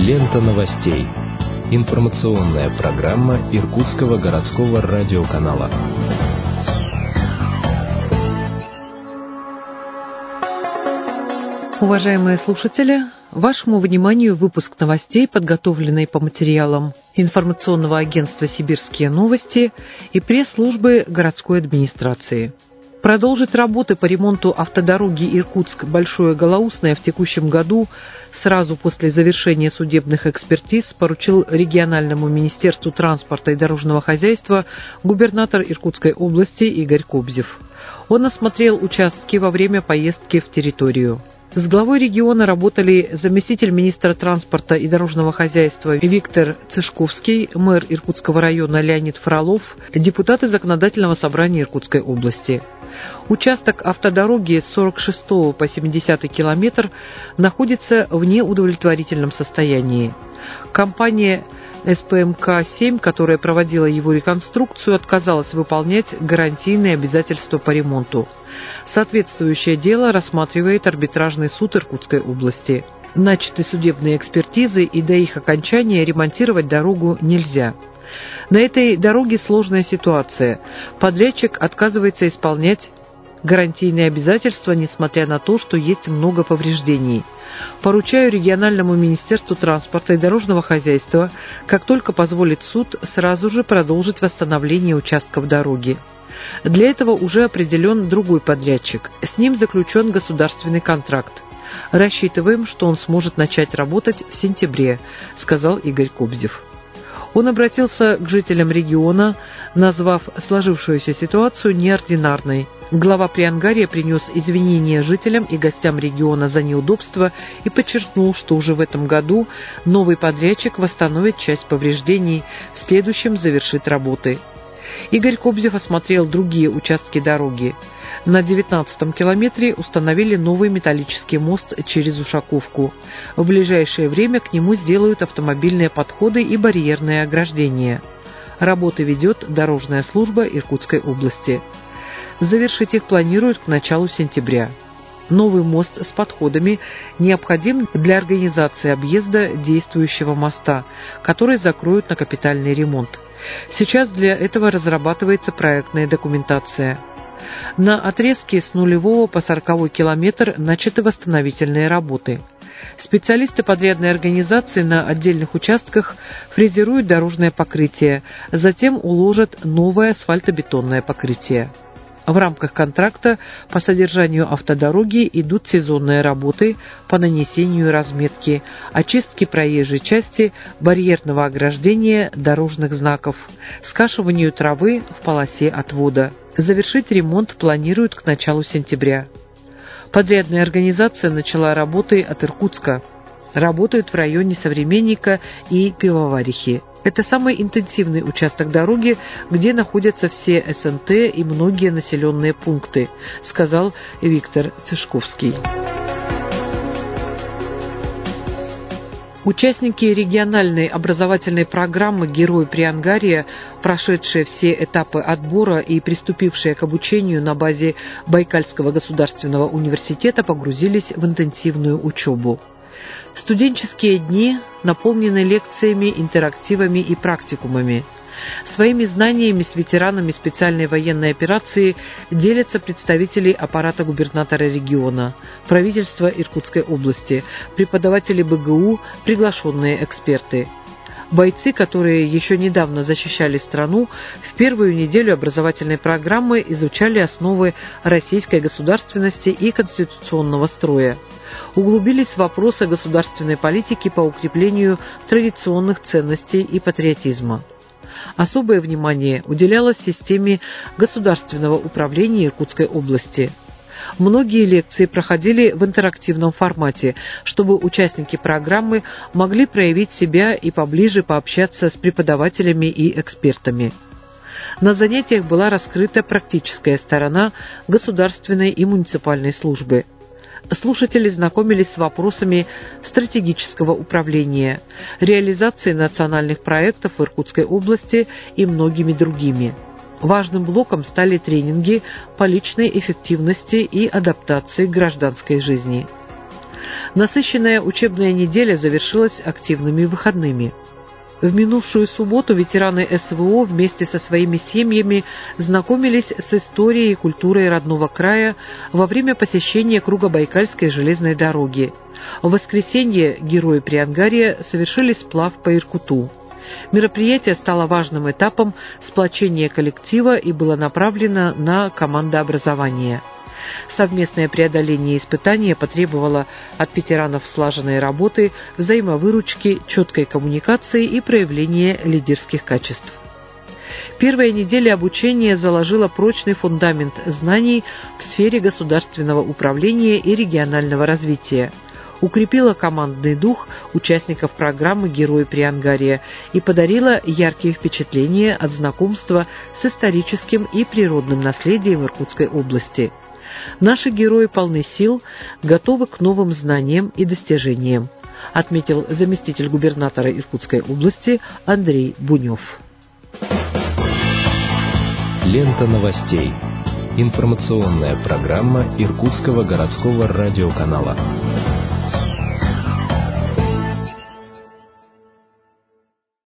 Лента новостей. Информационная программа Иркутского городского радиоканала. Уважаемые слушатели, вашему вниманию выпуск новостей, подготовленный по материалам информационного агентства «Сибирские новости» и пресс-службы городской администрации. Продолжить работы по ремонту автодороги Иркутск-Большое Голоусное в текущем году сразу после завершения судебных экспертиз поручил региональному министерству транспорта и дорожного хозяйства губернатор Иркутской области Игорь Кобзев. Он осмотрел участки во время поездки в территорию. С главой региона работали заместитель министра транспорта и дорожного хозяйства Виктор Цышковский, мэр Иркутского района Леонид Фролов, депутаты Законодательного собрания Иркутской области. Участок автодороги с 46 по 70 километр находится в неудовлетворительном состоянии. Компания СПМК-7, которая проводила его реконструкцию, отказалась выполнять гарантийные обязательства по ремонту. Соответствующее дело рассматривает арбитражный суд Иркутской области. Начаты судебные экспертизы, и до их окончания ремонтировать дорогу нельзя. На этой дороге сложная ситуация. Подрядчик отказывается исполнять гарантийные обязательства, несмотря на то, что есть много повреждений. Поручаю региональному министерству транспорта и дорожного хозяйства, как только позволит суд, сразу же продолжить восстановление участков дороги. Для этого уже определен другой подрядчик. С ним заключен государственный контракт. Рассчитываем, что он сможет начать работать в сентябре, сказал Игорь Кобзев. Он обратился к жителям региона, назвав сложившуюся ситуацию неординарной. Глава Приангария принес извинения жителям и гостям региона за неудобства и подчеркнул, что уже в этом году новый подрядчик восстановит часть повреждений, в следующем завершит работы. Игорь Кобзев осмотрел другие участки дороги. На 19-м километре установили новый металлический мост через Ушаковку. В ближайшее время к нему сделают автомобильные подходы и барьерное ограждение. Работы ведет дорожная служба Иркутской области. Завершить их планируют к началу сентября. Новый мост с подходами необходим для организации объезда действующего моста, который закроют на капитальный ремонт. Сейчас для этого разрабатывается проектная документация. На отрезке с 0 по 40 километр начаты восстановительные работы. Специалисты подрядной организации на отдельных участках фрезеруют дорожное покрытие, затем уложат новое асфальтобетонное покрытие. В рамках контракта по содержанию автодороги идут сезонные работы по нанесению разметки, очистке проезжей части, барьерного ограждения, дорожных знаков, скашиванию травы в полосе отвода. Завершить ремонт планируют к началу сентября. Подрядная организация начала работы от Иркутска. Работают в районе Современника и Пивоварихи. Это самый интенсивный участок дороги, где находятся все СНТ и многие населенные пункты, сказал Виктор Цышковский. Участники региональной образовательной программы «Герой Приангария», прошедшие все этапы отбора и приступившие к обучению на базе Байкальского государственного университета, погрузились в интенсивную учебу. Студенческие дни наполнены лекциями, интерактивами и практикумами. Своими знаниями с ветеранами специальной военной операции делятся представители аппарата губернатора региона, правительства Иркутской области, преподаватели БГУ, приглашенные эксперты. Бойцы, которые еще недавно защищали страну, в первую неделю образовательной программы изучали основы российской государственности и конституционного строя. Углубились в вопросы государственной политики по укреплению традиционных ценностей и патриотизма. Особое внимание уделялось системе государственного управления Иркутской области. Многие лекции проходили в интерактивном формате, чтобы участники программы могли проявить себя и поближе пообщаться с преподавателями и экспертами. На занятиях была раскрыта практическая сторона государственной и муниципальной службы. Слушатели знакомились с вопросами стратегического управления, реализации национальных проектов в Иркутской области и многими другими. Важным блоком стали тренинги по личной эффективности и адаптации к гражданской жизни. Насыщенная учебная неделя завершилась активными выходными. В минувшую субботу ветераны СВО вместе со своими семьями знакомились с историей и культурой родного края во время посещения Кругобайкальской железной дороги. В воскресенье герои Приангария совершили сплав по Иркуту. Мероприятие стало важным этапом сплочения коллектива и было направлено на командообразование. Совместное преодоление испытания потребовало от ветеранов слаженной работы, взаимовыручки, четкой коммуникации и проявления лидерских качеств. Первая неделя обучения заложила прочный фундамент знаний в сфере государственного управления и регионального развития, укрепила командный дух участников программы «Герои Приангария» и подарила яркие впечатления от знакомства с историческим и природным наследием Иркутской области. Наши герои полны сил, готовы к новым знаниям и достижениям, отметил заместитель губернатора Иркутской области Андрей Бунев. Лента новостей. Информационная программа Иркутского городского радиоканала.